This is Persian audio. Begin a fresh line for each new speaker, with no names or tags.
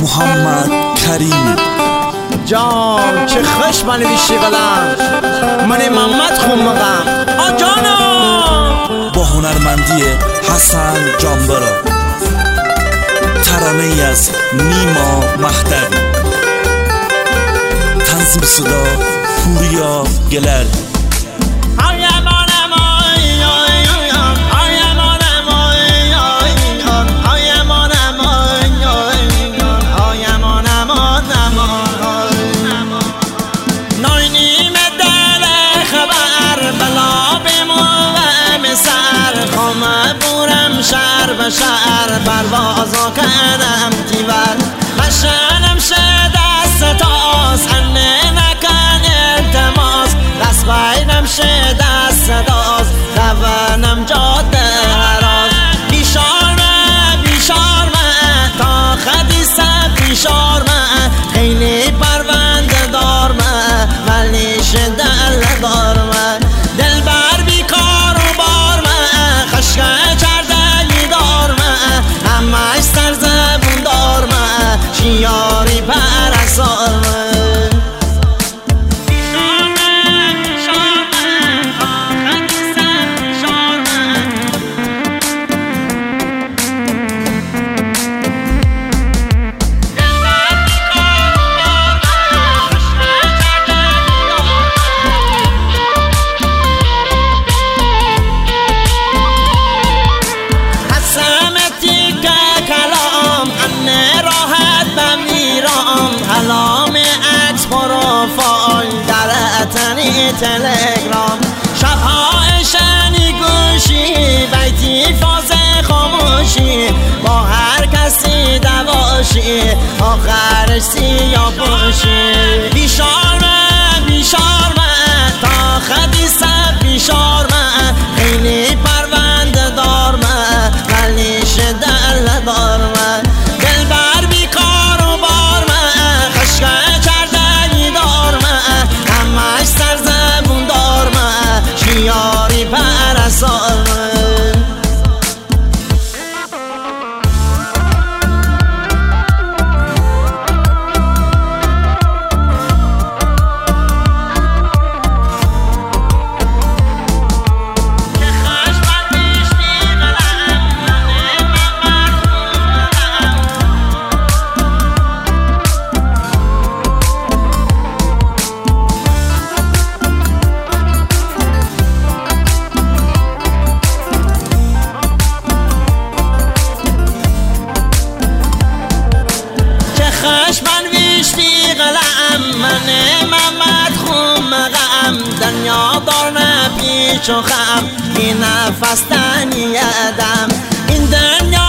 محمد کریم
جان چه خوش من بیشی قدم من محمد خون مقم آجانا
با هنرمندی حسن جانبرا، ترانه ای از نیما مهدوی، تنظیم صدا پوریا گلر.
شهر پروازا کردم تیور قشنم شه دست تاس انه نکن التماس قصبینم شه دست داز روانم جاده هراز بیشار من تا خدیسه بیشار من خیلی پرونده دار من ولی شدل دار من دل بر بیکار و بار من خشکه همش سر زبون دار من شیاری پرستار من کلام عکس پروفایل در اتنی تلگرام شبها اشنی گوشی بیتی فاز خاموشی با هر کسی دواشی آخرش سیاه پوشی بیشار من تا خدیسه بیشار من خیلی پرونده دار من ولی شدل دار من دل بر بیکار و بار من خشکه کردنی دار من همش سر زبون دار من شیاری پرستار من خشمن ویشتی قلم من محمد خون مقم دنیا دار نه پیچ و خم این نفس تنی ادم این دنیا